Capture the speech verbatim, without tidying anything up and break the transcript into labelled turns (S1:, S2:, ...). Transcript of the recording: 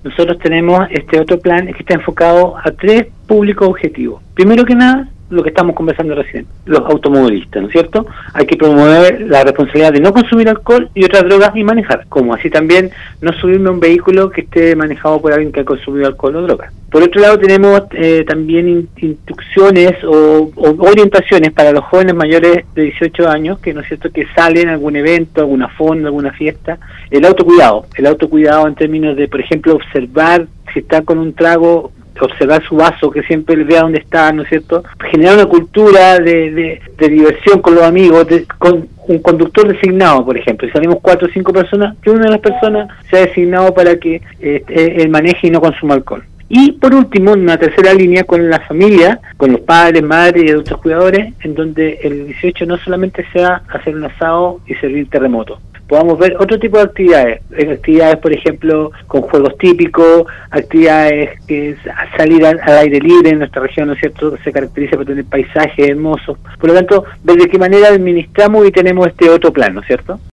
S1: nosotros tenemos este otro plan que está enfocado a tres públicos objetivos. Primero que nada, lo que estamos conversando recién, los automovilistas, ¿no es cierto? Hay que promover la responsabilidad de no consumir alcohol y otras drogas y manejar, como así también no subirme a un vehículo que esté manejado por alguien que ha consumido alcohol o drogas. Por otro lado, tenemos eh, también in, instrucciones o, o orientaciones para los jóvenes mayores de dieciocho años, que no es cierto, que salen a algún evento, alguna fonda, alguna fiesta. El autocuidado, el autocuidado en términos de, por ejemplo, observar si está con un trago, observar su vaso, que siempre vea dónde está, ¿no es cierto? Generar una cultura de, de, de diversión con los amigos, de, con un conductor designado, por ejemplo. Si salimos cuatro o cinco personas, que una de las personas sea designado para que eh, él maneje y no consuma alcohol. Y por último, una tercera línea con la familia, con los padres, madres y adultos cuidadores, en donde el dieciocho no solamente sea hacer un asado y servir terremoto. Podamos ver otro tipo de actividades, actividades por ejemplo con juegos típicos, actividades que es salir al, al aire libre. En nuestra región, ¿no es cierto?, se caracteriza por tener paisajes hermosos. Por lo tanto, ver de qué manera administramos y tenemos este otro plan, ¿no es cierto?